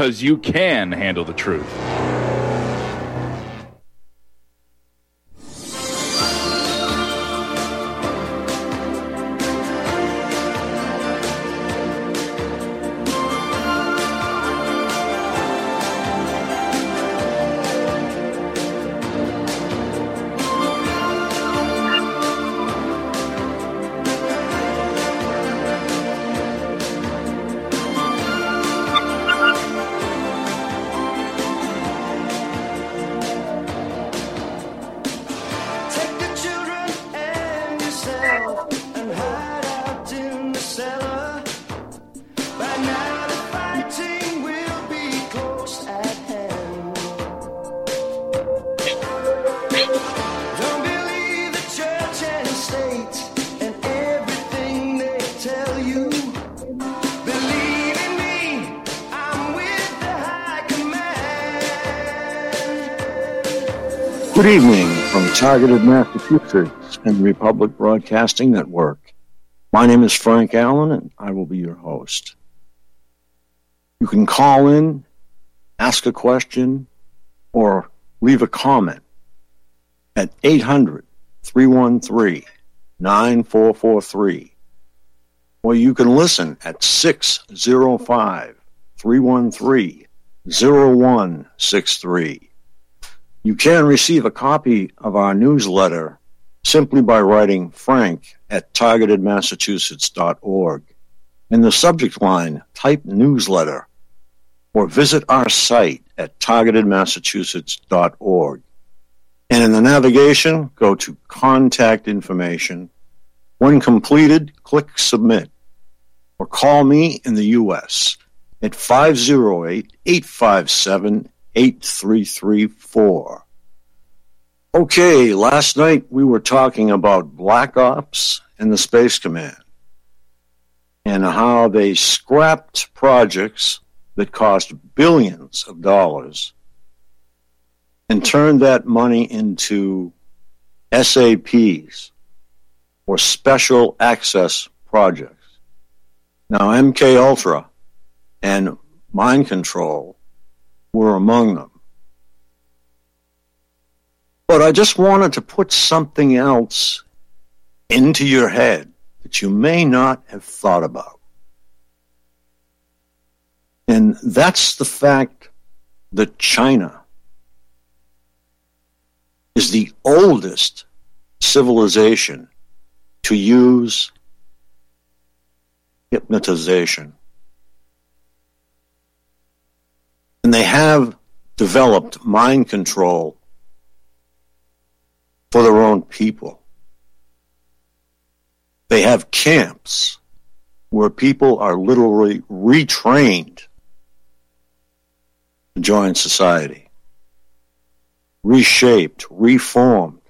because you can handle the truth. Good evening from Targeted Massachusetts and the Republic Broadcasting Network. My name is Frank Allen, and I will be your host. You can call in, ask a question, or leave a comment at 800-313-9443. Or you can listen at 605-313-0163. You can receive a copy of our newsletter simply by writing Frank at targetedmassachusetts.org. In the subject line, type newsletter or visit our site at targetedmassachusetts.org. And in the navigation, go to contact information. When completed, click submit or call me in the U.S. at 508-857-8334. Okay, last night we were talking about Black Ops and the Space Command and how they scrapped projects that cost billions of dollars and turned that money into SAPs, or Special Access Projects. Now, MK Ultra and Mind Control were among them. But I just wanted to put something else into your head that you may not have thought about. And that's the fact that China is the oldest civilization to use hypnotization. And they have developed mind control for their own people. They have camps where people are literally retrained to join society, reshaped, reformed.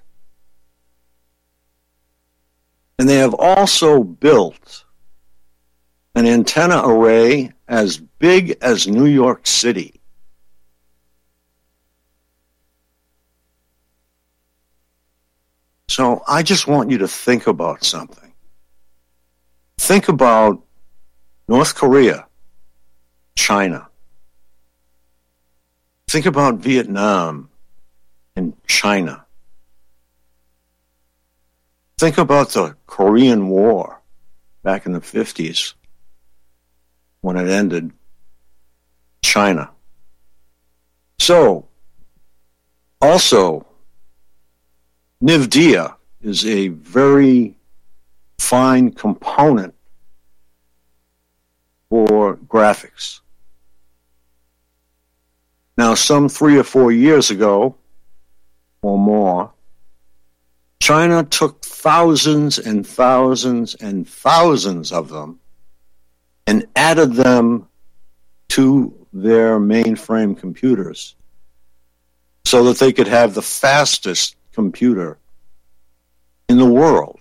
And they have also built an antenna array as big as New York City. So I just want you to think about something. Think about North Korea, China. Think about Vietnam and China. Think about the Korean War back in the 50s when it ended. China. So, also, NVIDIA is a very fine component for graphics. Now, some 3 or 4 years ago, or more, China took thousands and thousands and thousands of them and added them to their mainframe computers so that they could have the fastest computer in the world.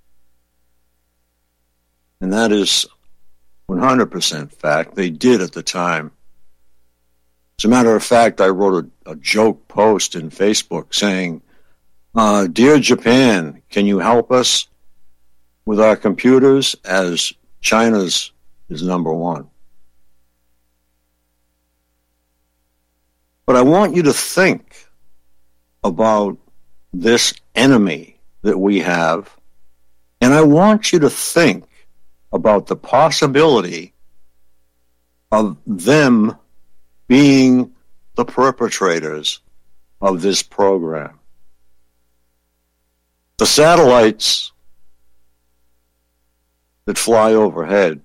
And that is 100% fact. They did at the time. As a matter of fact, I wrote a joke post in Facebook saying, Dear Japan, can you help us with our computers, as China's is number one? But I want you to think about this enemy that we have, and I want you to think about the possibility of them being the perpetrators of this program. The satellites that fly overhead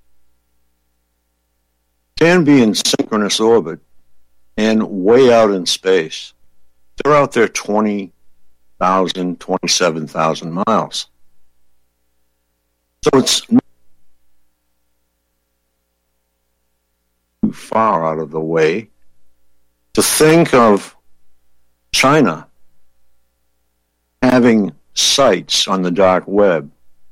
can be in synchronous orbit and way out in space. They're out there 20,000, 27,000 miles. So it's not too far out of the way to think of China having sites on the dark web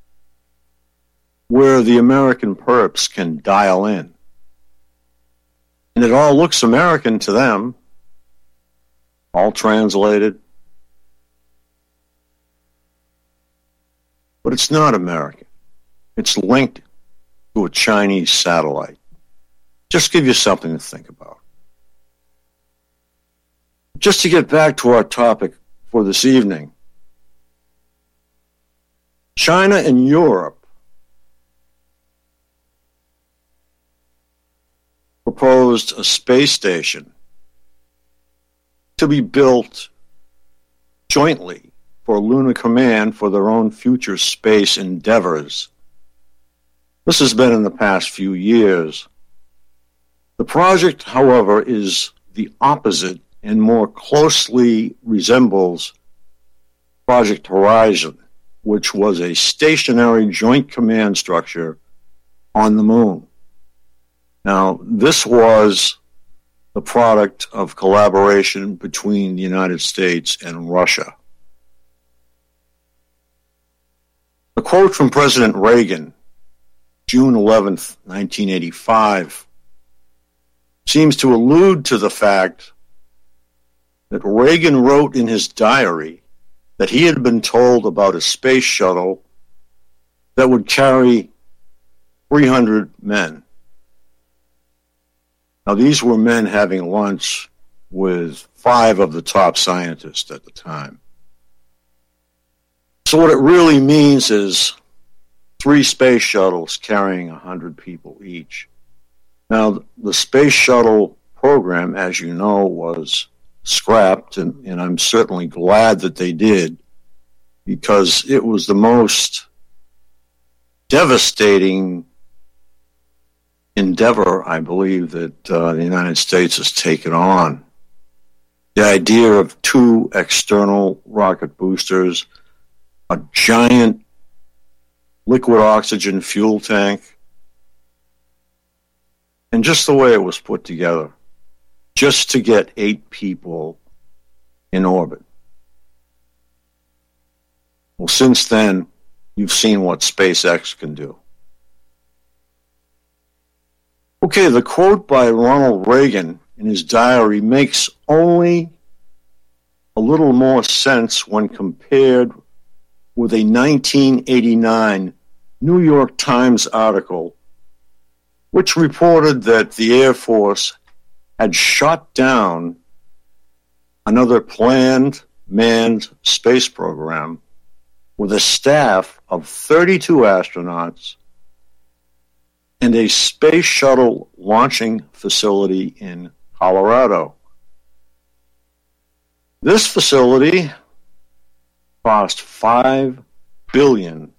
where the American perps can dial in. And it all looks American to them, all translated. But it's not American. It's linked to a Chinese satellite. Just give you something to think about. Just to get back to our topic for this evening, China and Europe proposed a space station to be built jointly for Lunar Command for their own future space endeavors. This has been in the past few years. The project, however, is the opposite and more closely resembles Project Horizon, which was a stationary joint command structure on the moon. Now, this was the product of collaboration between the United States and Russia. A quote from President Reagan, June 11th, 1985, seems to allude to the fact that Reagan wrote in his diary that he had been told about a space shuttle that would carry 300 men. Now, these were men having lunch with 5 of the top scientists at the time. So what it really means is 3 space shuttles carrying 100 people each. Now, the space shuttle program, as you know, was scrapped, and I'm certainly glad that they did, because it was the most devastating endeavor, I believe, that the United States has taken on. The idea of 2 external rocket boosters, a giant liquid oxygen fuel tank, and just the way it was put together, just to get 8 people in orbit. Well, since then, you've seen what SpaceX can do. Okay, the quote by Ronald Reagan in his diary makes only a little more sense when compared with a 1989 New York Times article which reported that the Air Force had shot down another planned manned space program with a staff of 32 astronauts and a space shuttle launching facility in Colorado. This facility cost $5 billion.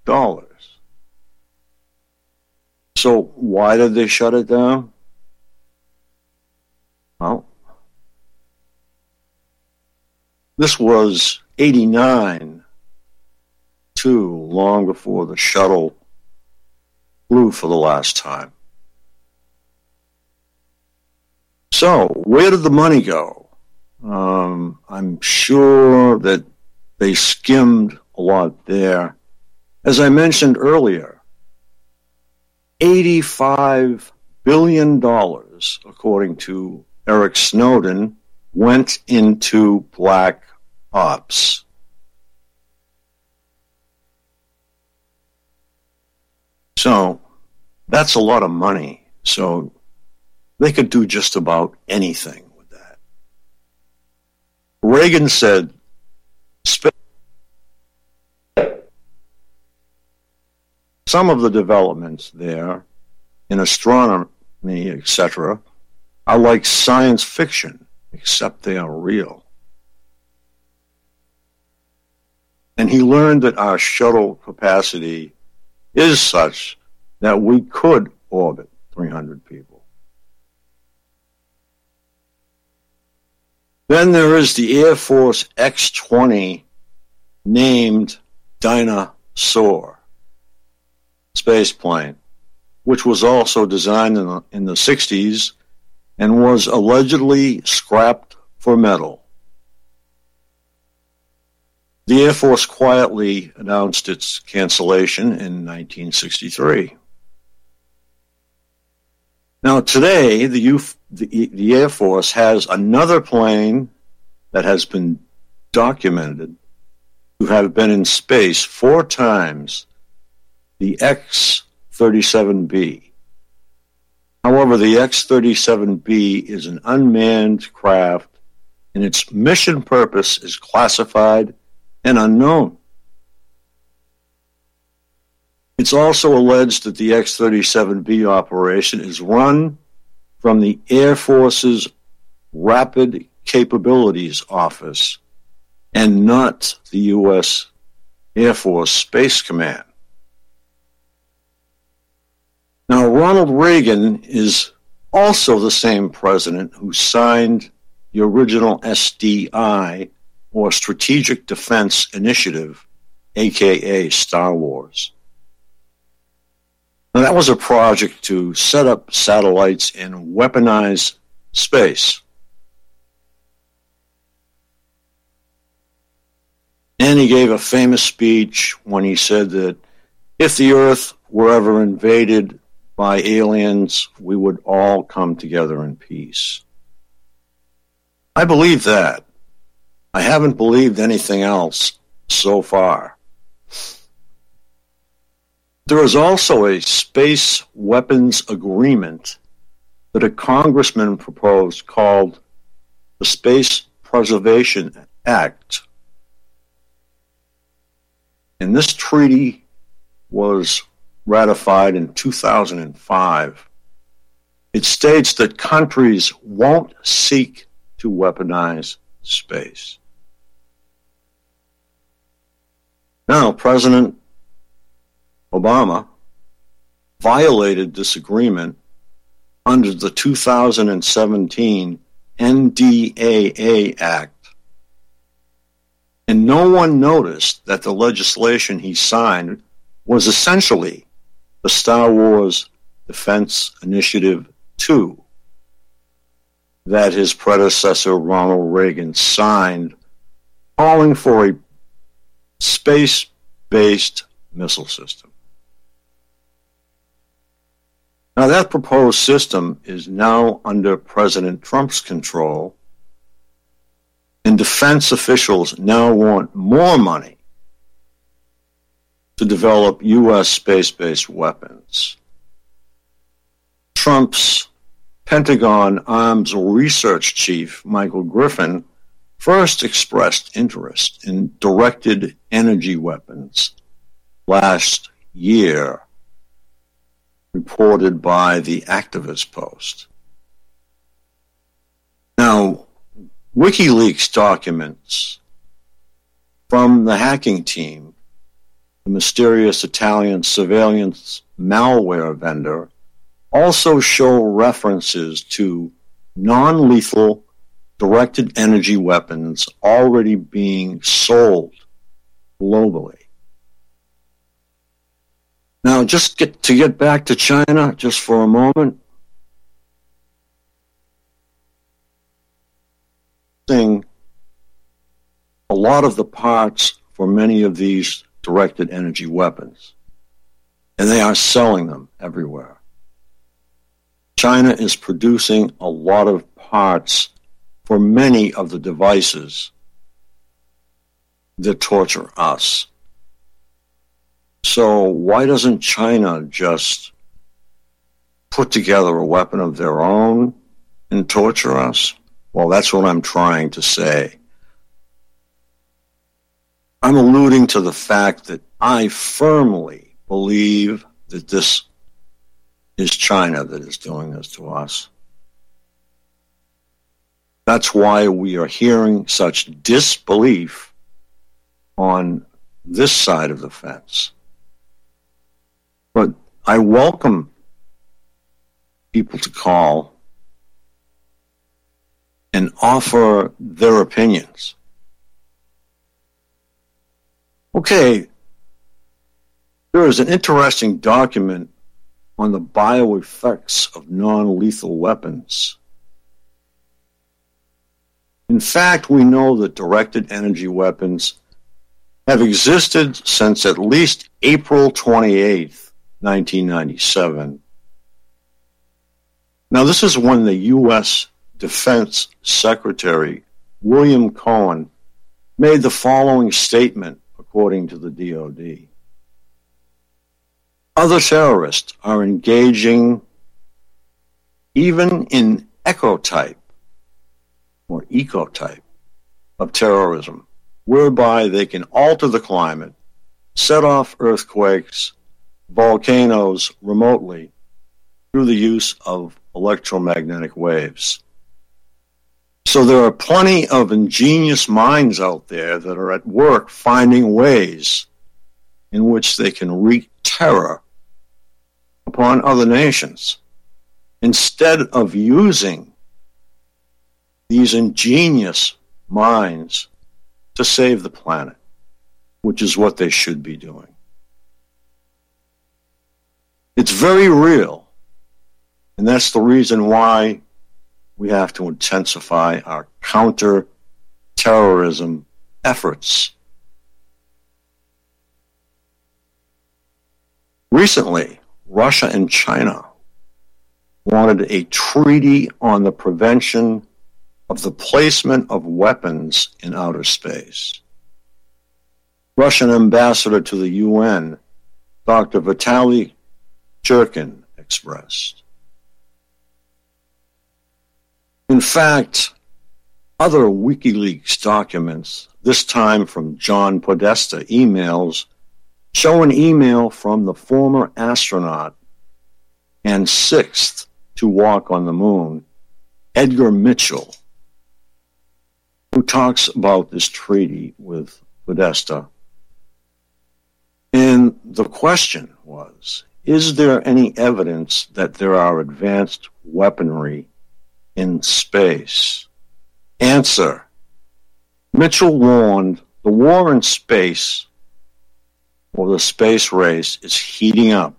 So why did they shut it down? Well, this was 89, too, long before the shuttle flew for the last time. So, where did the money go? I'm sure that they skimmed a lot there. As I mentioned earlier, $85 billion, according to Eric Snowden, went into black ops. So that's a lot of money. So they could do just about anything with that. Reagan said, some of the developments there in astronomy, etc., are like science fiction, except they are real. And he learned that our shuttle capacity is such that we could orbit 300 people. Then there is the Air Force X-20 named Dyna-Soar space plane, which was also designed in the 60s and was allegedly scrapped for metal. The Air Force quietly announced its cancellation in 1963. Now today, the Air Force has another plane that has been documented to have been in space 4 times, the X-37B. However, the X-37B is an unmanned craft, and its mission purpose is classified and unknown. It's also alleged that the X-37B operation is run from the Air Force's Rapid Capabilities Office and not the U.S. Air Force Space Command. Now, Ronald Reagan is also the same president who signed the original SDI, or Strategic Defense Initiative, aka Star Wars. Now, that was a project to set up satellites and weaponize space. And he gave a famous speech when he said that if the Earth were ever invaded by aliens, we would all come together in peace. I believe that. I haven't believed anything else so far. There is also a space weapons agreement that a congressman proposed called the Space Preservation Act. And this treaty was ratified in 2005. It states that countries won't seek to weaponize space. Now, President Obama violated this agreement under the 2017 NDAA Act, and no one noticed that the legislation he signed was essentially the Star Wars Defense Initiative 2 that his predecessor Ronald Reagan signed, calling for a space-based missile system. Now, that proposed system is now under President Trump's control, and defense officials now want more money to develop U.S. space-based weapons. Trump's Pentagon Arms Research Chief, Michael Griffin, first expressed interest in directed energy weapons last year, reported by the Activist Post. Now, WikiLeaks documents from the hacking team, the mysterious Italian surveillance malware vendor, also show references to non-lethal directed energy weapons already being sold globally. Now, just to get back to China just for a moment. A lot of the parts for many of these directed energy weapons, and they are selling them everywhere. China is producing a lot of parts for many of the devices that torture us. So why doesn't China just put together a weapon of their own and torture us? Well, that's what I'm trying to say. I'm alluding to the fact that I firmly believe that this is China that is doing this to us. That's why we are hearing such disbelief on this side of the fence. But I welcome people to call and offer their opinions. Okay, there is an interesting document on the bioeffects of non-lethal weapons. In fact, we know that directed energy weapons have existed since at least April 28th, 1997. Now, this is when the U.S. Defense Secretary, William Cohen, made the following statement, according to the DoD. Other terrorists are engaging even in ecotype or ecotype of terrorism, whereby they can alter the climate, set off earthquakes, volcanoes remotely through the use of electromagnetic waves. So there are plenty of ingenious minds out there that are at work finding ways in which they can wreak terror upon other nations instead of using these ingenious minds to save the planet, which is what they should be doing. It's very real, and that's the reason why we have to intensify our counter-terrorism efforts. Recently, Russia and China wanted a treaty on the prevention of the placement of weapons in outer space. Russian ambassador to the UN, Dr. Vitaly Churkin, expressed. In fact, other WikiLeaks documents, this time from John Podesta emails, show an email from the former astronaut and sixth to walk on the moon, Edgar Mitchell, who talks about this treaty with Podesta. And the question was, is there any evidence that there are advanced weaponry in space? Answer. Mitchell warned the war in space, or the space race, is heating up.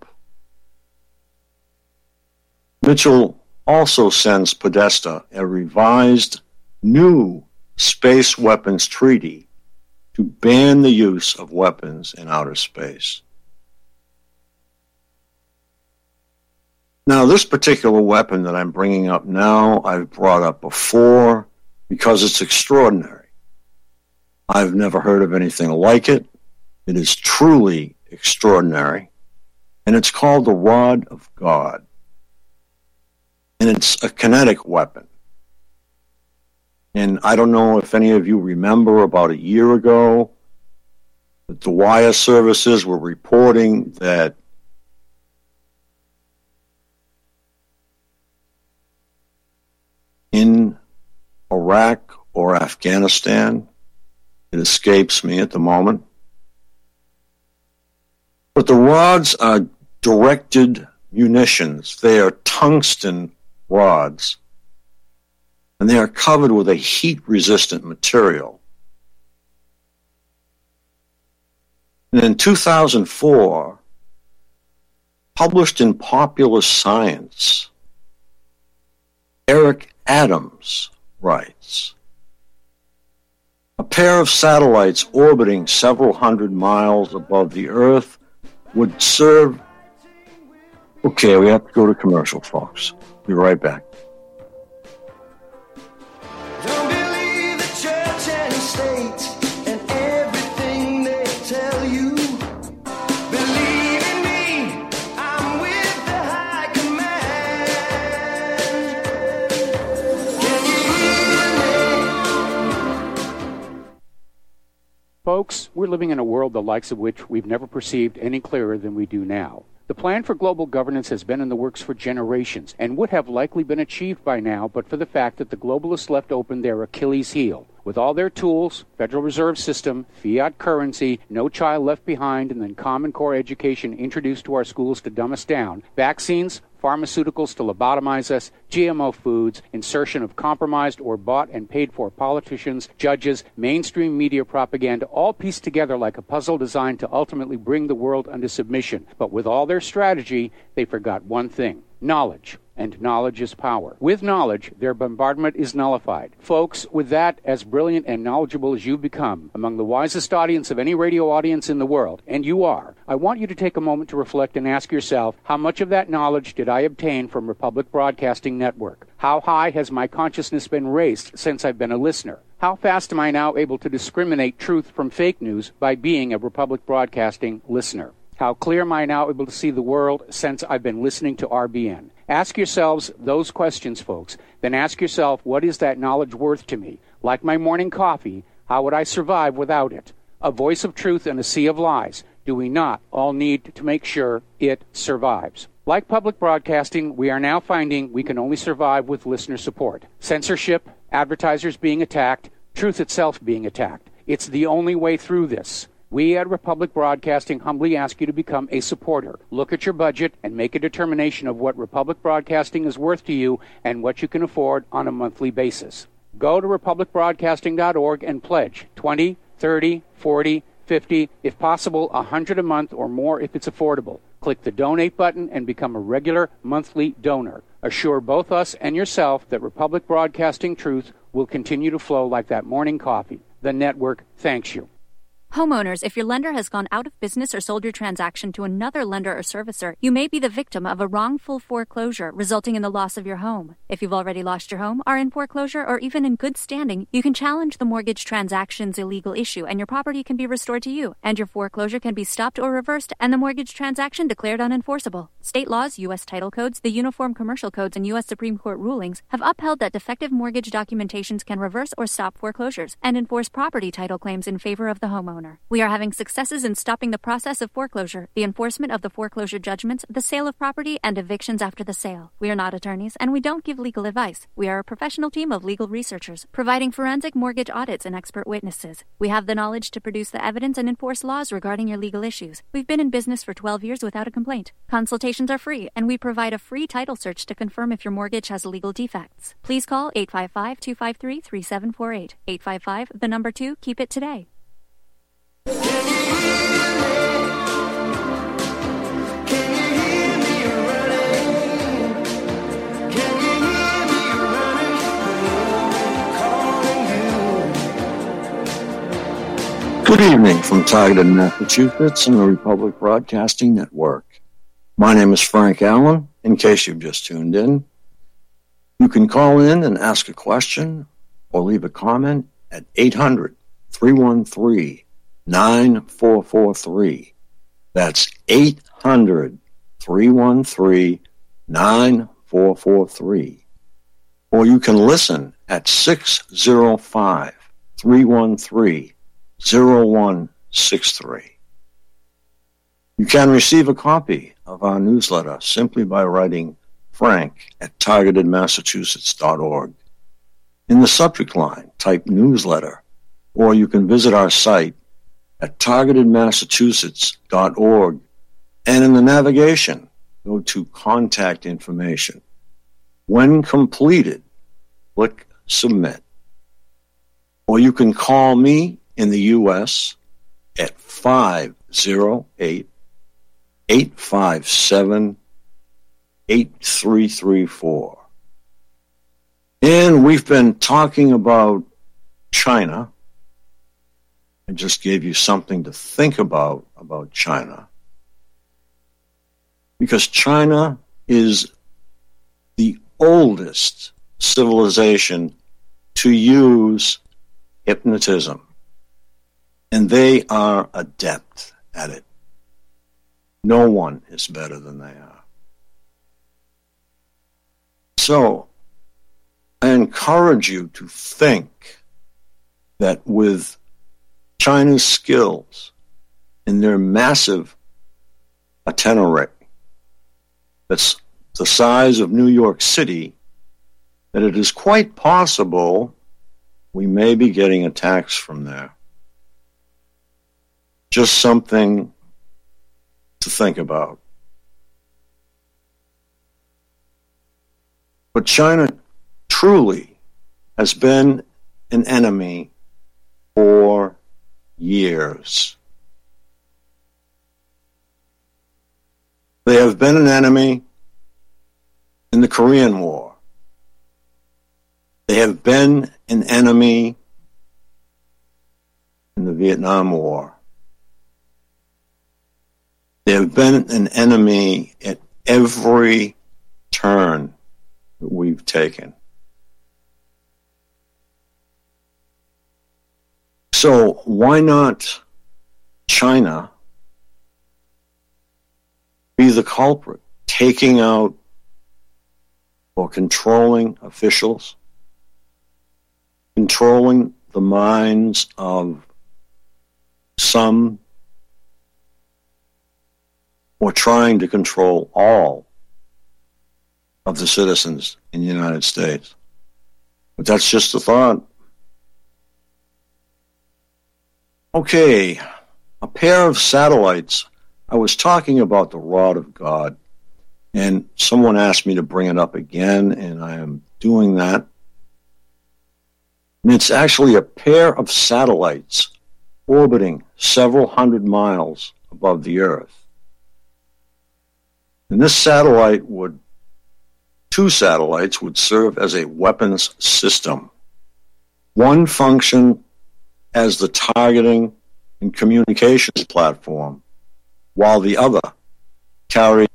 Mitchell also sends Podesta a revised new space weapons treaty to ban the use of weapons in outer space. Now, this particular weapon that I'm bringing up now, I've brought up before because it's extraordinary. I've never heard of anything like it. It is truly extraordinary. And it's called the Rod of God. And it's a kinetic weapon. And I don't know if any of you remember about a year ago that the wire services were reporting that in Iraq or Afghanistan, it escapes me at the moment, but the rods are directed munitions. They are tungsten rods, and they are covered with a heat-resistant material. And in 2004, published in Popular Science, Eric Adams writes, a pair of satellites orbiting several hundred miles above the Earth would serve... Okay, we have to go to commercial, folks. Be right back. Don't believe the church and state and everything they tell you. Believe in me, I'm with the high command. Can you hear me? Folks, we're living in a world the likes of which we've never perceived any clearer than we do now. The plan for global governance has been in the works for generations and would have likely been achieved by now but for the fact that the globalists left open their Achilles heel. With all their tools, Federal Reserve System, fiat currency, no child left behind, and then Common Core education introduced to our schools to dumb us down, vaccines, pharmaceuticals to lobotomize us, GMO foods, insertion of compromised or bought and paid for politicians, judges, mainstream media propaganda, all pieced together like a puzzle designed to ultimately bring the world under submission. But with all their strategy, they forgot one thing: knowledge. And knowledge is power. With knowledge, their bombardment is nullified. Folks, with that, as brilliant and knowledgeable as you've become, among the wisest audience of any radio audience in the world, and you are, I want you to take a moment to reflect and ask yourself, how much of that knowledge did I obtain from Republic Broadcasting Network? How high has my consciousness been raised since I've been a listener? How fast am I now able to discriminate truth from fake news by being a Republic Broadcasting listener? How clear am I now able to see the world since I've been listening to RBN? Ask yourselves those questions, folks. Then ask yourself, what is that knowledge worth to me? Like my morning coffee, how would I survive without it? A voice of truth in a sea of lies. Do we not all need to make sure it survives? Like public broadcasting, we are now finding we can only survive with listener support. Censorship, advertisers being attacked, truth itself being attacked. It's the only way through this. We at Republic Broadcasting humbly ask you to become a supporter. Look at your budget and make a determination of what Republic Broadcasting is worth to you and what you can afford on a monthly basis. Go to republicbroadcasting.org and pledge $20, $30, $40, $50, if possible, $100 a month or more if it's affordable. Click the donate button and become a regular monthly donor. Assure both us and yourself that Republic Broadcasting truth will continue to flow like that morning coffee. The network thanks you. Homeowners, if your lender has gone out of business or sold your transaction to another lender or servicer, you may be the victim of a wrongful foreclosure, resulting in the loss of your home. If you've already lost your home, are in foreclosure, or even in good standing, you can challenge the mortgage transaction's illegal issue, and your property can be restored to you, and your foreclosure can be stopped or reversed, and the mortgage transaction declared unenforceable. State laws, U.S. title codes, the Uniform Commercial Codes, and U.S. Supreme Court rulings have upheld that defective mortgage documentations can reverse or stop foreclosures and enforce property title claims in favor of the homeowner. We are having successes in stopping the process of foreclosure, the enforcement of the foreclosure judgments, the sale of property, and evictions after the sale. We are not attorneys, and we don't give legal advice. We are a professional team of legal researchers, providing forensic mortgage audits and expert witnesses. We have the knowledge to produce the evidence and enforce laws regarding your legal issues. We've been in business for 12 years without a complaint. Consultations are free, and we provide a free title search to confirm if your mortgage has legal defects. Please call 855-253-3748. 855, the number 2, keep it today. Good evening from Targeted, Massachusetts and the Republic Broadcasting Network. My name is Frank Allen, in case you've just tuned in. You can call in and ask a question or leave a comment at 800-313-9443. That's 800-313-9443. Or you can listen at 605-313-0163. You can receive a copy of our newsletter simply by writing Frank at targetedmassachusetts.org. In the subject line, type newsletter, or you can visit our site at targetedmassachusetts.org, and in the navigation, go to Contact Information. When completed, click Submit. Or you can call me in the U.S. at 508-857-8334. And we've been talking about China. I just gave you something to think about China. Because China is the oldest civilization to use hypnotism. And they are adept at it. No one is better than they are. So, I encourage you to think that with China's skills in their massive antenna array that's the size of New York City, that it is quite possible we may be getting attacks from there. Just something to think about. But China truly has been an enemy for years. They have been an enemy in the Korean War. They have been an enemy in the Vietnam War. They have been an enemy at every turn that we've taken. So why not China be the culprit, taking out or controlling officials, controlling the minds of some, or trying to control all of the citizens in the United States? But that's just a thought. Okay, a pair of satellites. I was talking about the rod of God, and someone asked me to bring it up again, and I am doing that. And it's actually a pair of satellites orbiting several hundred miles above the Earth. And this satellite two satellites would serve as a weapons system. One function as the targeting and communications platform, while the other carried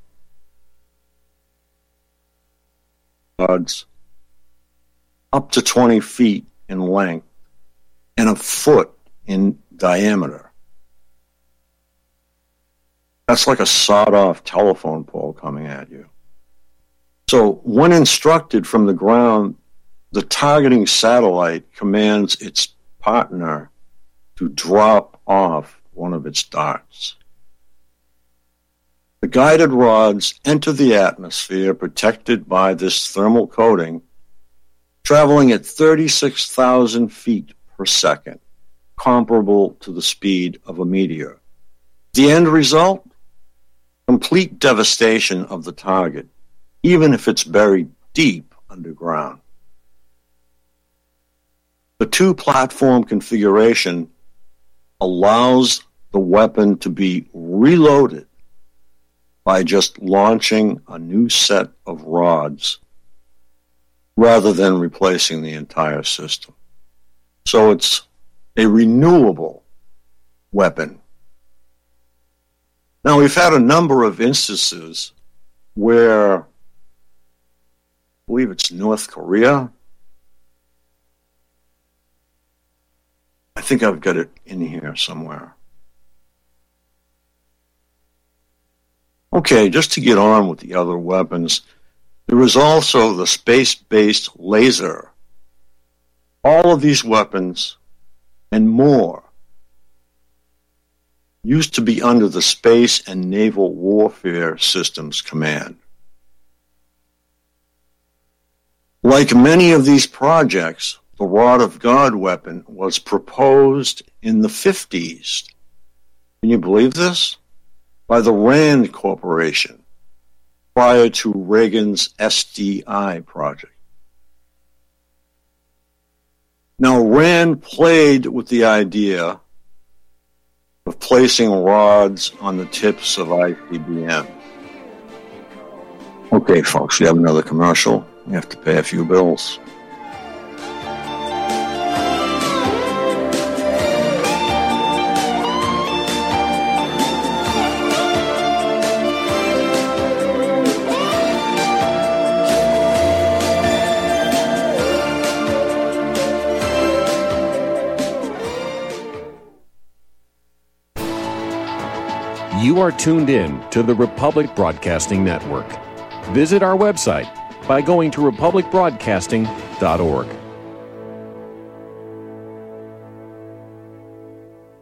rods up to 20 feet in length and a foot in diameter. That's like a sawed-off telephone pole coming at you. So when instructed from the ground, the targeting satellite commands its partner to drop off one of its darts. The guided rods enter the atmosphere protected by this thermal coating, traveling at 36,000 feet per second, comparable to the speed of a meteor. The end result? Complete devastation of the target, even if it's buried deep underground. The two-platform configuration allows the weapon to be reloaded by just launching a new set of rods rather than replacing the entire system. So it's a renewable weapon. Now, we've had a number of instances where, I believe it's North Korea. I think I've got it in here somewhere. Okay, just to get on with the other weapons, there is also the space-based laser. All of these weapons and more used to be under the Space and Naval Warfare Systems Command. Like many of these projects, the Rod of God weapon was proposed in the 50s. Can you believe this? By the RAND Corporation prior to Reagan's SDI project. Now, RAND played with the idea of placing rods on the tips of ICBM. Okay, folks, we have another commercial. We have to pay a few bills. You are tuned in to the Republic Broadcasting Network. Visit our website by going to republicbroadcasting.org.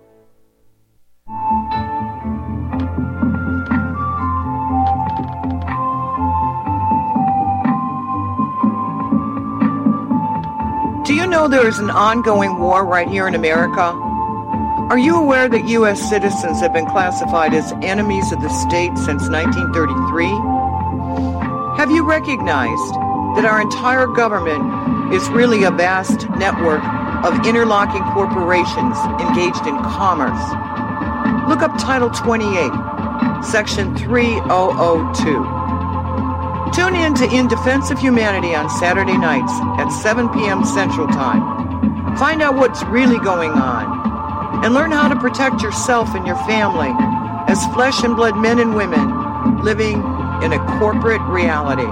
Do you know there is an ongoing war right here in America? Are you aware that U.S. citizens have been classified as enemies of the state since 1933? Have you recognized that our entire government is really a vast network of interlocking corporations engaged in commerce? Look up Title 28, Section 3002. Tune in to In Defense of Humanity on Saturday nights at 7 p.m. Central Time. Find out what's really going on and learn how to protect yourself and your family as flesh and blood men and women living in a corporate reality.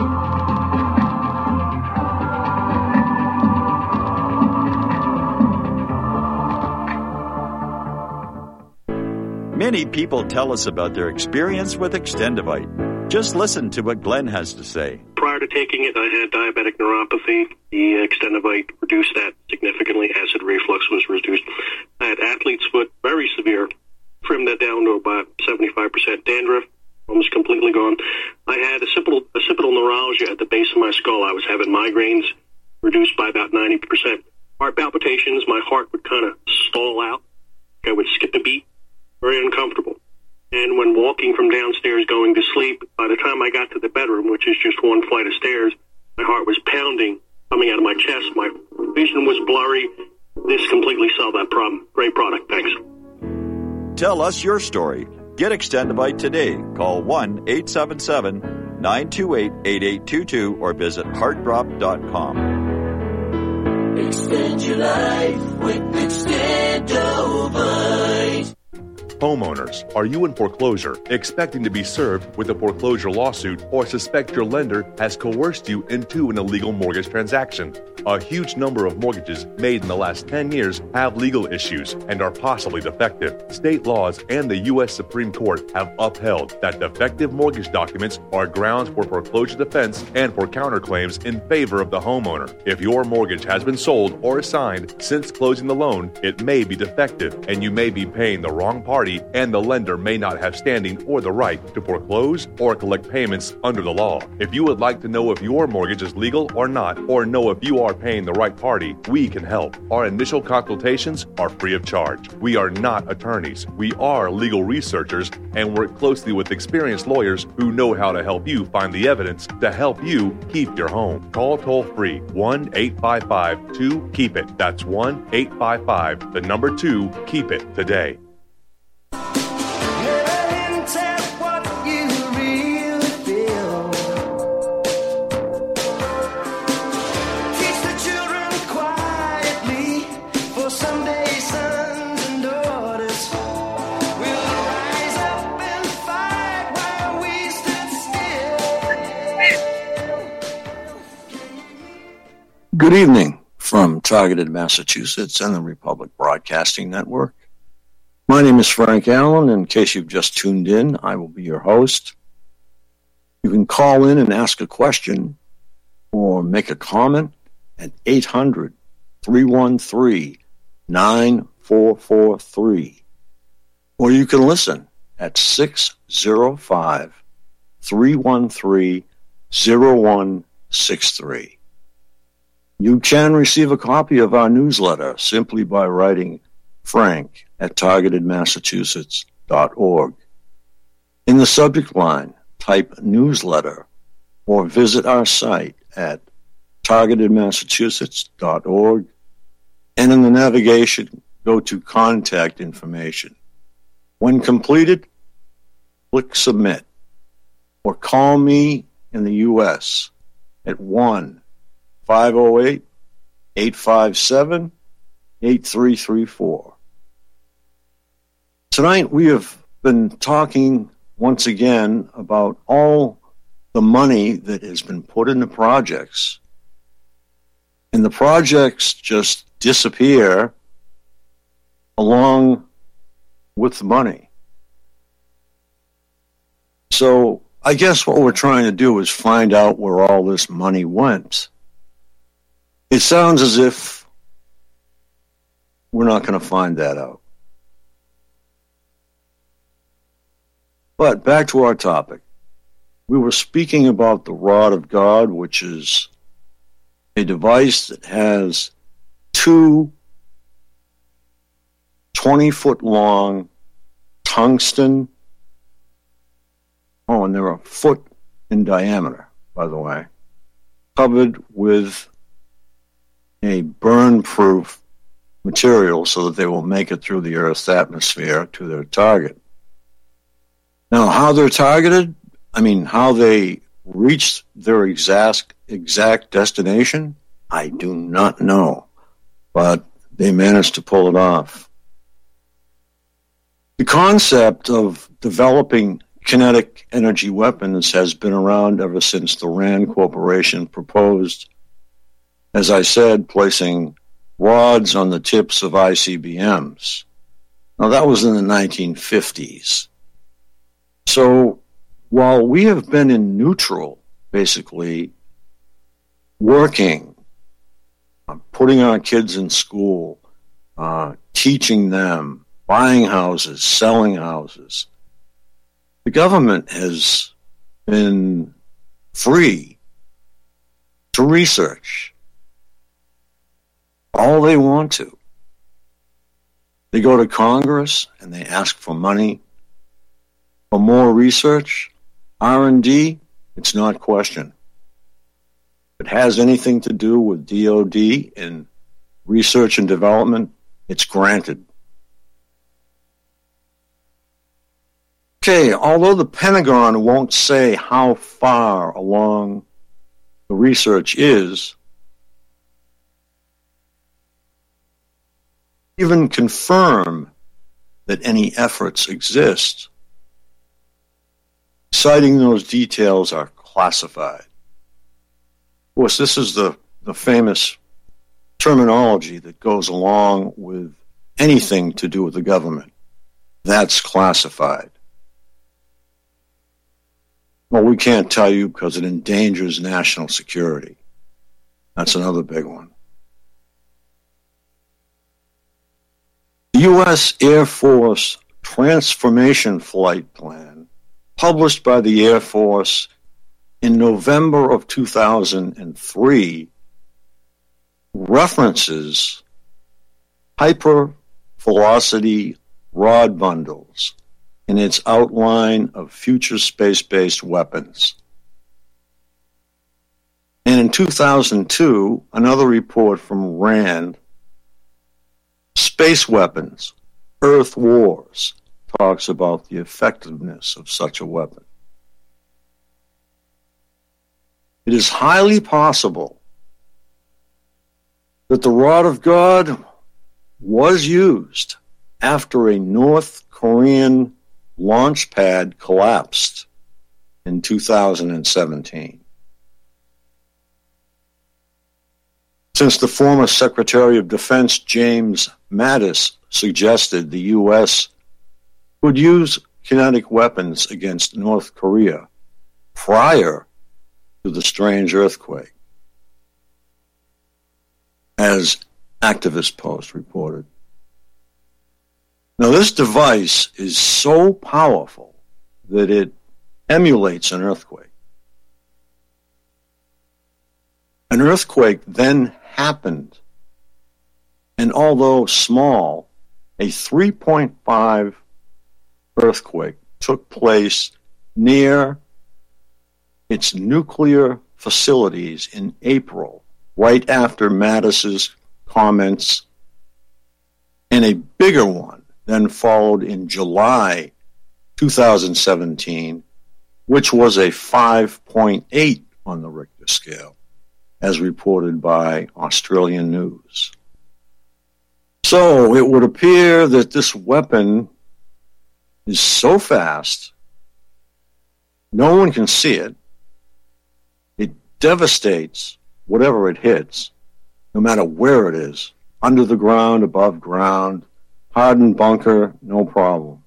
Many people tell us about their experience with Extendivite. Just listen to what Glenn has to say. Prior to taking it, I had diabetic neuropathy. The Extendivite reduced that significantly. Acid reflux was reduced. I had athlete's foot, very severe. Trimmed that down to about 75%. Dandruff, almost completely gone. I had occipital neuralgia at the base of my skull. I was having migraines, reduced by about 90%. Heart palpitations, my heart would kind of stall out. I would skip a beat. Very uncomfortable. And when walking from downstairs going to sleep, by the time I got to the bedroom, which is just one flight of stairs, my heart was pounding, coming out of my chest. My vision was blurry. This completely solved that problem. Great product. Thanks. Tell us your story. Get Extendivite today. Call 1-877-928-8822 or visit heartdrop.com. Extend your life with Extendovite. Homeowners, are you in foreclosure, expecting to be served with a foreclosure lawsuit, or suspect your lender has coerced you into an illegal mortgage transaction? A huge number of mortgages made in the last 10 years have legal issues and are possibly defective. State laws and the U.S. Supreme Court have upheld that defective mortgage documents are grounds for foreclosure defense and for counterclaims in favor of the homeowner. If your mortgage has been sold or assigned since closing the loan, it may be defective and you may be paying the wrong party, and the lender may not have standing or the right to foreclose or collect payments under the law. If you would like to know if your mortgage is legal or not, or know if you are paying the right party, we can help. Our initial consultations are free of charge. We are not attorneys. We are legal researchers and work closely with experienced lawyers who know how to help you find the evidence to help you keep your home. Call toll-free 1-855-2-KEEP-IT. That's 1-855-2-KEEP-IT today. Good evening from Targeted Massachusetts and the Republic Broadcasting Network. My name is Frank Allen. In case you've just tuned in, I will be your host. You can call in and ask a question or make a comment at 800-313-9443. Or you can listen at 605-313-0163. You can receive a copy of our newsletter simply by writing Frank at targetedmassachusetts.org. In the subject line, type newsletter or visit our site at targetedmassachusetts.org. And in the navigation, go to contact information. When completed, click submit or call me in the U.S. at 1-508-857-8334. Tonight we have been talking once again about all the money that has been put into projects. And the projects just disappear along with the money. So I guess what we're trying to do is find out where all this money went. It sounds as if we're not going to find that out. But back to our topic. We were speaking about the Rod of God, which is a device that has two 20-foot-long tungsten, and they're a foot in diameter, by the way, covered with a burn-proof material so that they will make it through the Earth's atmosphere to their target. Now, how they're targeted, how they reach their exact destination, I do not know, but they managed to pull it off. The concept of developing kinetic energy weapons has been around ever since the RAND Corporation proposed, as I said, placing rods on the tips of ICBMs. Now, that was in the 1950s. So, while we have been in neutral, basically, working, putting our kids in school, teaching them, buying houses, selling houses, the government has been free to research all they want to. They go to Congress and they ask for money for more research, R&D. It's not questioned. If it has anything to do with DOD and research and development, it's granted. Okay, although the Pentagon won't say how far along the research is, even confirm that any efforts exist, citing those details are classified. Of course, this is the famous terminology that goes along with anything to do with the government. That's classified. Well, we can't tell you because it endangers national security. That's another big one. The U.S. Air Force Transformation Flight Plan, published by the Air Force in November of 2003, references hypervelocity rod bundles in its outline of future space-based weapons. And in 2002, another report from RAND, Space Weapons, Earth Wars, talks about the effectiveness of such a weapon. It is highly possible that the rod of God was used after a North Korean launch pad collapsed in 2017. Since the former Secretary of Defense James Mattis suggested the U.S. would use kinetic weapons against North Korea prior to the strange earthquake, as Activist Post reported. Now, this device is so powerful that it emulates an earthquake. An earthquake then happened, and although small, a 3.5 earthquake took place near its nuclear facilities in April, right after Mattis's comments, and a bigger one then followed in July 2017, which was a 5.8 on the Richter scale, as reported by Australian News. So it would appear that this weapon is so fast, no one can see it. It devastates whatever it hits, no matter where it is, under the ground, above ground, hardened bunker, no problem.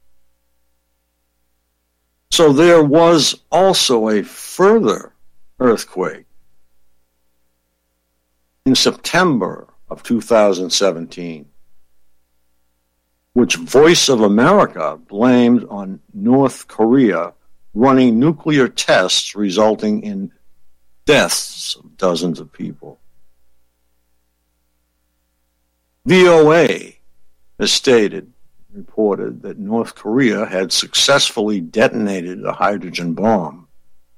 So there was also a further earthquake in September of 2017, which Voice of America blamed on North Korea running nuclear tests resulting in deaths of dozens of people. VOA has reported that North Korea had successfully detonated a hydrogen bomb.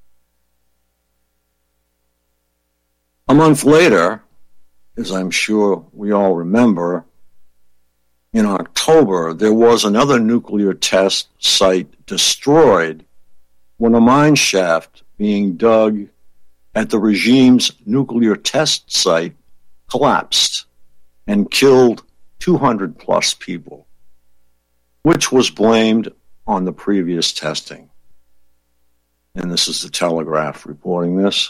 A month later, as I'm sure we all remember, in October, there was another nuclear test site destroyed when a mine shaft being dug at the regime's nuclear test site collapsed and killed 200 plus people, which was blamed on the previous testing. And this is the Telegraph reporting this.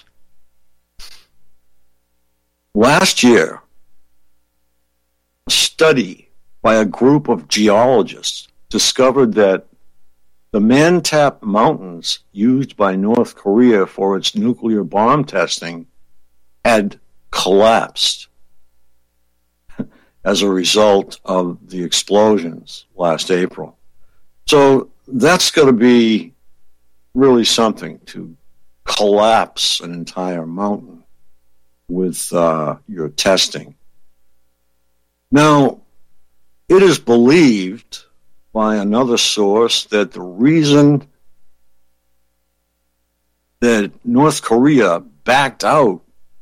Last year, a study by a group of geologists discovered that the Mantap Mountains used by North Korea for its nuclear bomb testing had collapsed as a result of the explosions last April. So that's going to be really something, to collapse an entire mountain with your testing. Now, it is believed by another source that the reason that North Korea backed out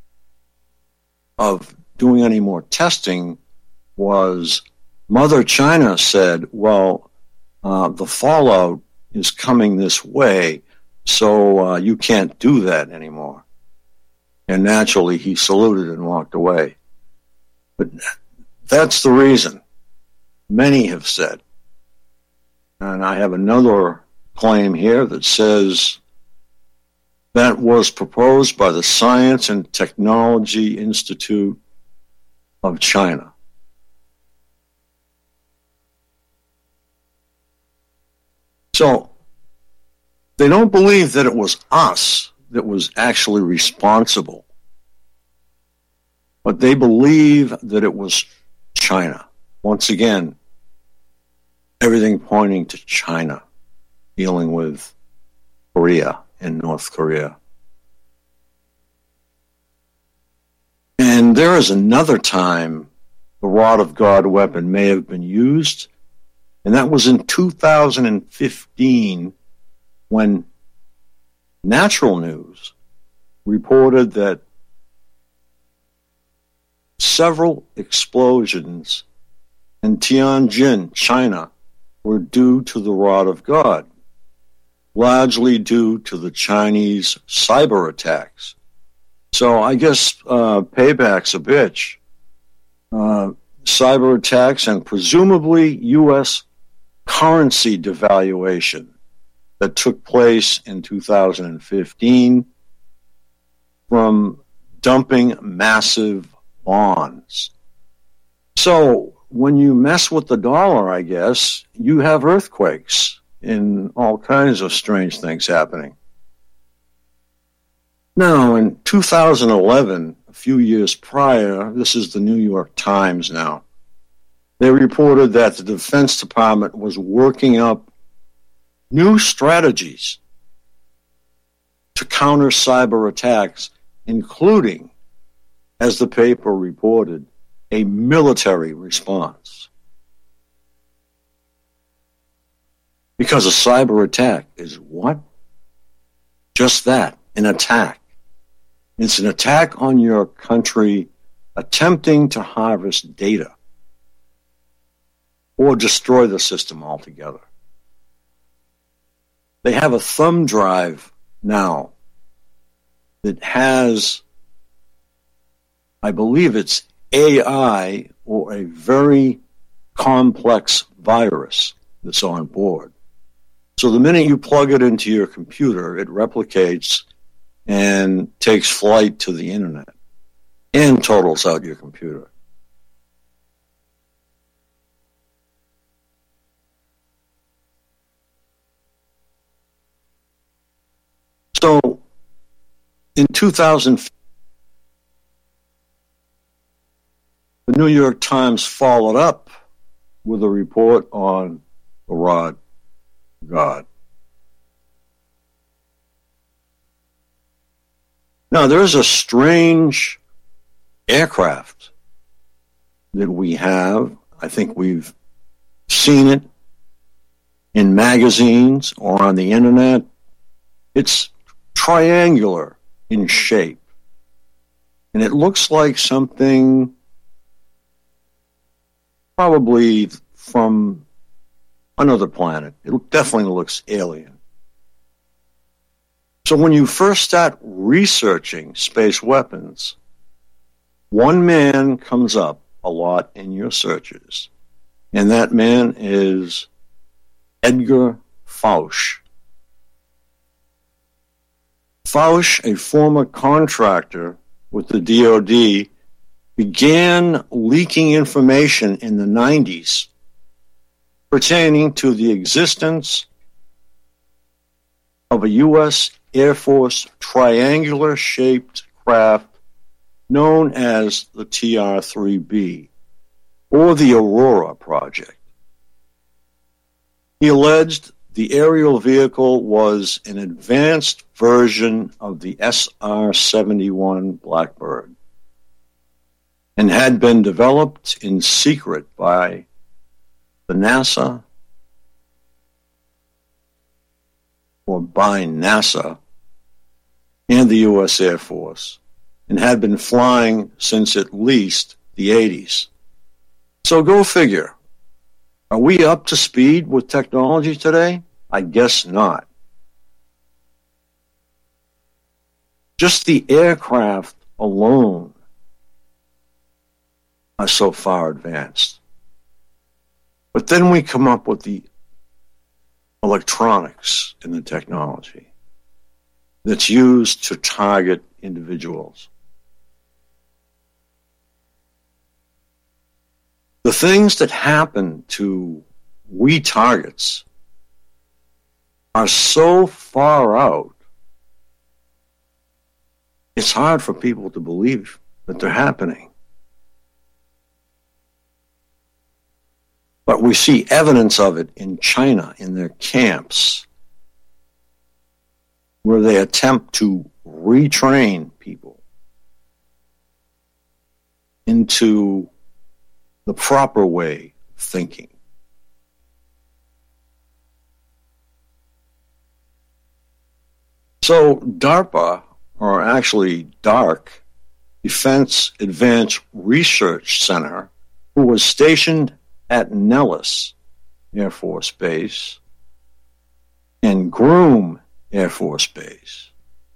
of doing any more testing was Mother China said, well, the fallout is coming this way, so you can't do that anymore. And naturally, he saluted and walked away. But that's the reason. Many have said. And I have another claim here that says that was proposed by the Science and Technology Institute of China. So they don't believe that it was us that was actually responsible, but they believe that it was China. Once again, everything pointing to China, dealing with Korea and North Korea. And there is another time the rod of God weapon may have been used, and that was in 2015 when Natural News reported that several explosions in Tianjin, China, were due to the rod of God, largely due to the Chinese cyber attacks. So I guess payback's a bitch. Cyber attacks and presumably U.S. currency devaluation that took place in 2015 from dumping massive bonds. So when you mess with the dollar, I guess, you have earthquakes and all kinds of strange things happening. Now, in 2011, a few years prior, this is the New York Times now, they reported that the Defense Department was working up new strategies to counter cyber attacks, including, as the paper reported, a military response. Because a cyber attack is what? Just that, an attack. It's an attack on your country attempting to harvest data or destroy the system altogether. They have a thumb drive now that has, I believe it's AI or a very complex virus that's on board. So the minute you plug it into your computer, it replicates and takes flight to the internet and totals out your computer. So in 2000, the New York Times followed up with a report on the rod of God. Now, there's a strange aircraft that we have, I think we've seen it in magazines or on the internet. It's triangular in shape. And it looks like something probably from another planet. It definitely looks alien. So when you first start researching space weapons, one man comes up a lot in your searches, and that man is Edgar Fausch. Fausch, a former contractor with the DoD, began leaking information in the 90s pertaining to the existence of a U.S. Air Force triangular-shaped craft known as the TR-3B, or the Aurora Project. He alleged the aerial vehicle was an advanced version of the SR-71 Blackbird and had been developed in secret by the NASA and the U.S. Air Force, and had been flying since at least the 80s. So go figure. Are we up to speed with technology today? I guess not. Just the aircraft alone are so far advanced. But then we come up with the electronics and the technology that's used to target individuals. The things that happen to we targets are so far out, it's hard for people to believe that they're happening. But we see evidence of it in China, in their camps, where they attempt to retrain people into the proper way of thinking. So DARPA, or actually DARC, Defense Advanced Research Center, who was stationed at Nellis Air Force Base and Groom Air Force Base.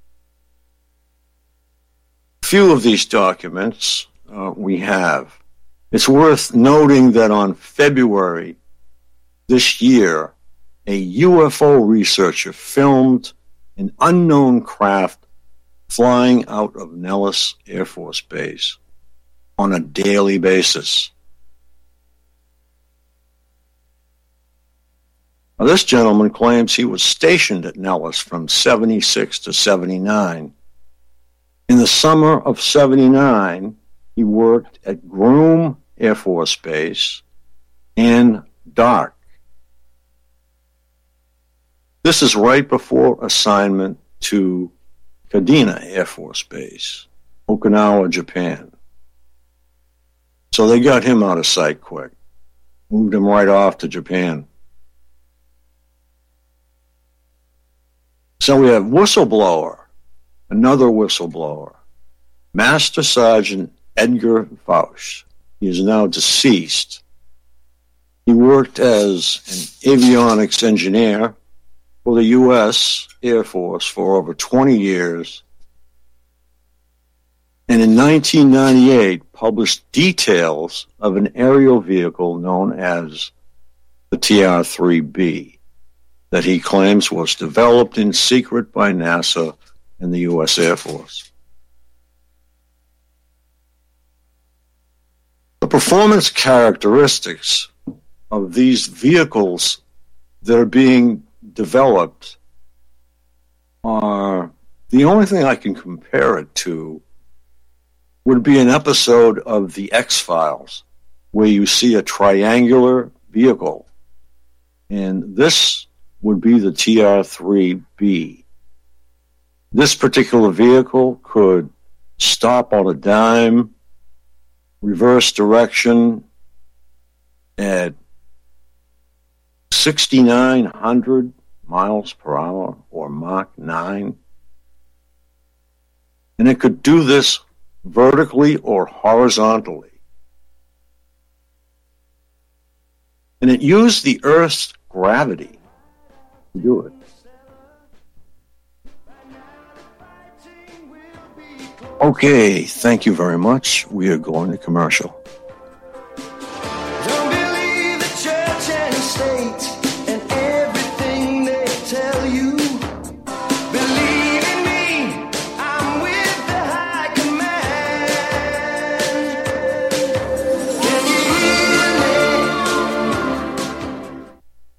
A few of these documents we have. It's worth noting that on February this year, a UFO researcher filmed an unknown craft flying out of Nellis Air Force Base on a daily basis. Now, this gentleman claims he was stationed at Nellis from 76 to 79. In the summer of 79, he worked at Groom Air Force Base and DARC. This is right before assignment to Kadena Air Force Base, Okinawa, Japan. So they got him out of sight quick, moved him right off to Japan. So we have whistleblower, another whistleblower, Master Sergeant Edgar Fausch. He is now deceased. He worked as an avionics engineer for the U.S. Air Force for over 20 years, and in 1998 published details of an aerial vehicle known as the TR-3B that he claims was developed in secret by NASA and the U.S. Air Force. The performance characteristics of these vehicles that are being developed are, the only thing I can compare it to would be an episode of The X-Files where you see a triangular vehicle, and this would be the TR-3B. This particular vehicle could stop on a dime, reverse direction at 6,900 miles per hour, or Mach 9. And it could do this vertically or horizontally. And it used the Earth's gravity to do it. Okay, thank you very much. We are going to commercial. Don't believe the church and state and everything they tell you. Believe in me, I'm with the high command. Can you hear me?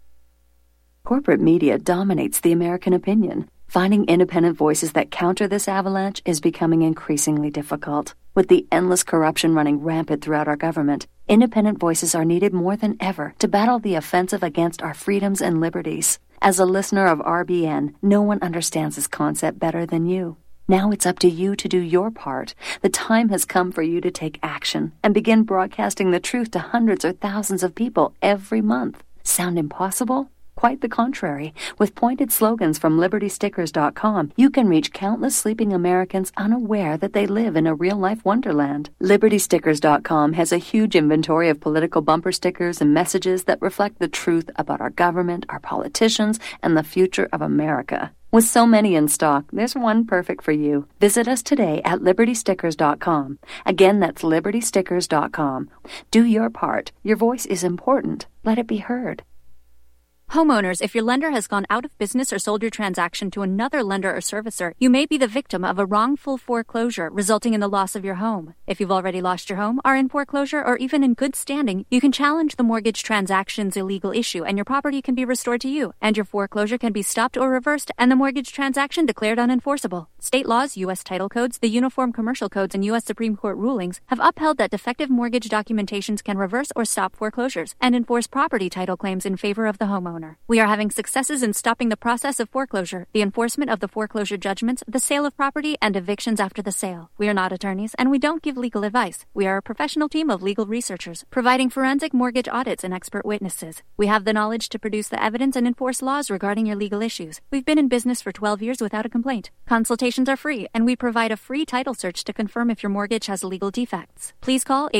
Corporate media dominates the American opinion. Finding independent voices that counter this avalanche is becoming increasingly difficult. With the endless corruption running rampant throughout our government, independent voices are needed more than ever to battle the offensive against our freedoms and liberties. As a listener of RBN, no one understands this concept better than you. Now it's up to you to do your part. The time has come for you to take action and begin broadcasting the truth to hundreds or thousands of people every month. Sound impossible? Quite the contrary. With pointed slogans from LibertyStickers.com, you can reach countless sleeping Americans unaware that they live in a real-life wonderland. LibertyStickers.com has a huge inventory of political bumper stickers and messages that reflect the truth about our government, our politicians, and the future of America. With so many in stock, there's one perfect for you. Visit us today at LibertyStickers.com. Again, that's LibertyStickers.com. Do your part. Your voice is important. Let it be heard. Homeowners, if your lender has gone out of business or sold your transaction to another lender or servicer, you may be the victim of a wrongful foreclosure resulting in the loss of your home. If you've already lost your home, are in foreclosure, or even in good standing, you can challenge the mortgage transaction's illegal issue and your property can be restored to you, and your foreclosure can be stopped or reversed and the mortgage transaction declared unenforceable. State laws, U.S. title codes, the Uniform Commercial Codes, and U.S. Supreme Court rulings have upheld that defective mortgage documentations can reverse or stop foreclosures and enforce property title claims in favor of the homeowner. We are having successes in stopping the process of foreclosure, the enforcement of the foreclosure judgments, the sale of property, and evictions after the sale. We are not attorneys, and we don't give legal advice. We are a professional team of legal researchers, providing forensic mortgage audits and expert witnesses. We have the knowledge to produce the evidence and enforce laws regarding your legal issues. We've been in business for 12 years without a complaint. Consultations are free, and we provide a free title search to confirm if your mortgage has legal defects. Please call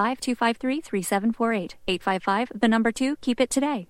855-253-3748. 855, 2, keep it today.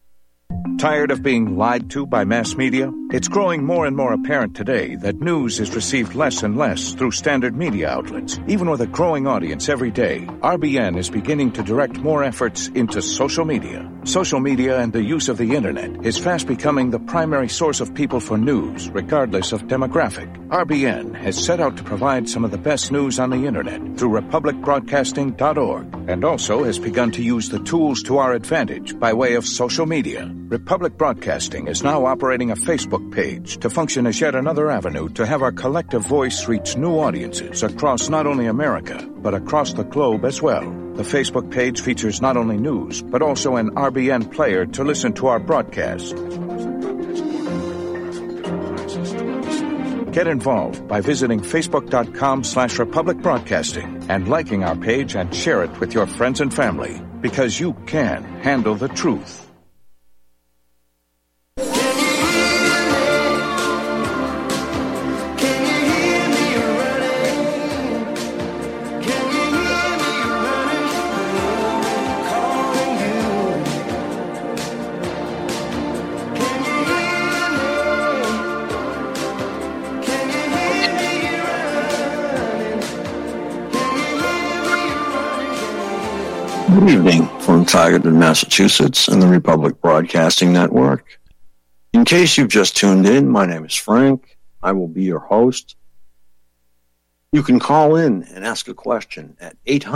Tired of being lied to by mass media? It's growing more and more apparent today that news is received less and less through standard media outlets. Even with a growing audience every day, RBN is beginning to direct more efforts into social media. Social media and the use of the internet is fast becoming the primary source of people for news, regardless of demographic. RBN has set out to provide some of the best news on the internet through republicbroadcasting.org, and also has begun to use the tools to our advantage by way of social media. Republic Broadcasting is now operating a Facebook page to function as yet another avenue to have our collective voice reach new audiences across not only America, but across the globe as well. The Facebook page features not only news, but also an RBN player to listen to our broadcast. Get involved by visiting facebook.com/Republic Broadcasting and liking our page and share it with your friends and family, because you can handle the truth. Good evening from Tigerton, Massachusetts, and the Republic Broadcasting Network. In case you've just tuned in, my name is Frank. I will be your host. You can call in and ask a question at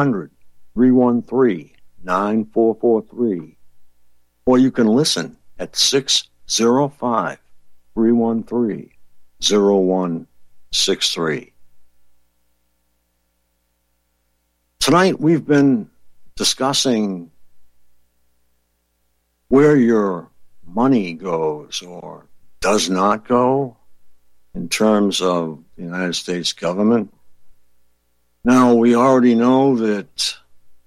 800-313-9443, or you can listen at 605-313-0163. Tonight we've been discussing where your money goes or does not go in terms of the United States government. Now, we already know that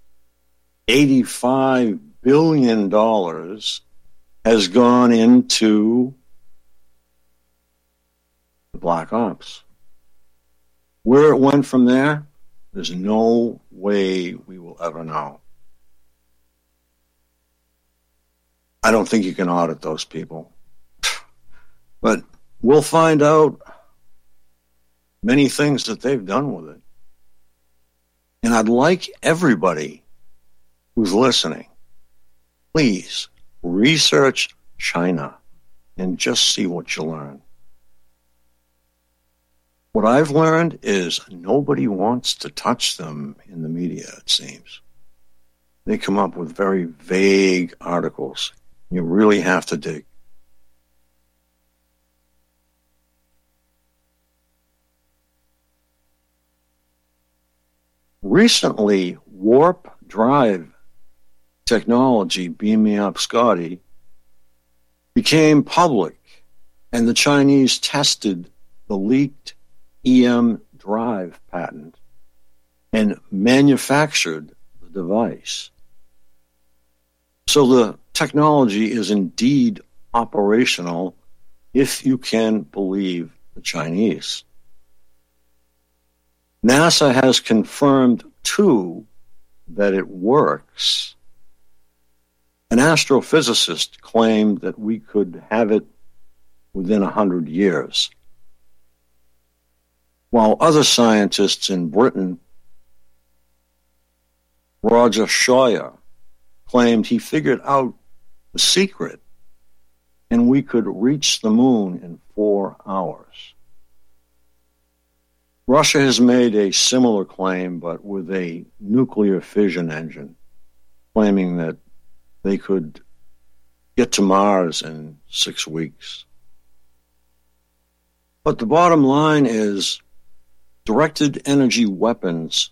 $85 billion has gone into the Black Ops. Where it went from there, there's no way we will ever know. I don't think you can audit those people. But we'll find out many things that they've done with it. And I'd like everybody who's listening, please research China and just see what you learn. What I've learned is nobody wants to touch them in the media, it seems. They come up with very vague articles. You really have to dig. Recently, warp drive technology, beam me up, Scotty, became public, and the Chinese tested the leaked EM drive patent and manufactured the device. So the technology is indeed operational if you can believe the Chinese. NASA has confirmed, too, that it works. An astrophysicist claimed that we could have it within 100 years, while other scientists in Britain, Roger Scheuer, claimed he figured out the secret and we could reach the moon in 4 hours. Russia has made a similar claim, but with a nuclear fission engine, claiming that they could get to Mars in 6 weeks. But the bottom line is directed energy weapons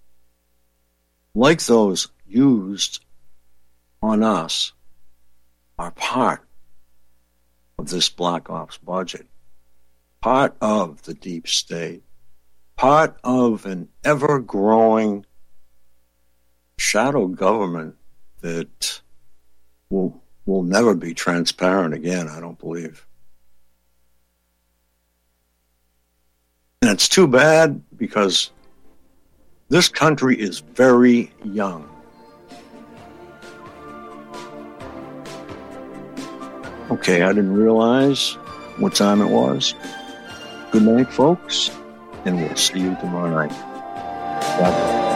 like those used on us are part of this Black Ops budget, part of the deep state, part of an ever-growing shadow government that will never be transparent again, I don't believe. And it's too bad because this country is very young. Okay, I didn't realize what time it was. Good night, folks, and we'll see you tomorrow night. God bless.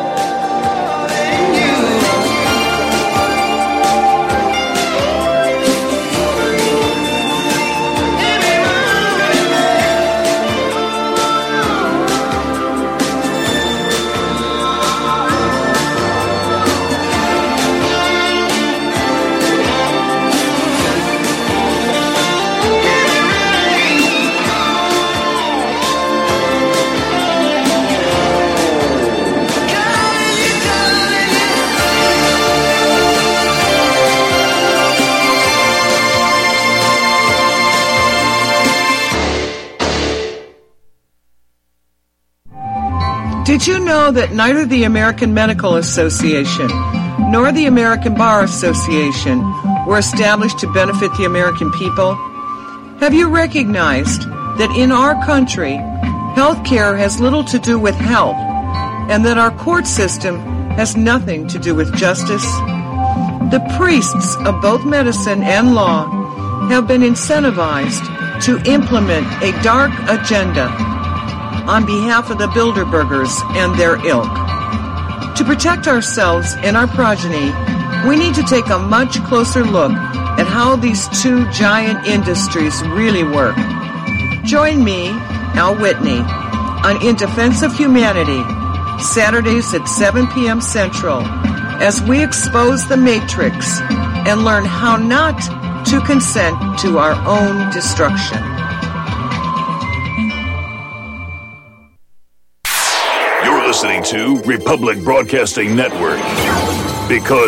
Did you know that neither the American Medical Association nor the American Bar Association were established to benefit the American people? Have you recognized that in our country, health care has little to do with health, and that our court system has nothing to do with justice? The priests of both medicine and law have been incentivized to implement a dark agenda on behalf of the Bilderbergers and their ilk. To protect ourselves and our progeny, we need to take a much closer look at how these two giant industries really work. Join me, Al Whitney, on In Defense of Humanity, Saturdays at 7 p.m. Central, as we expose the Matrix and learn how not to consent to our own destruction. Listening to Republic Broadcasting Network, because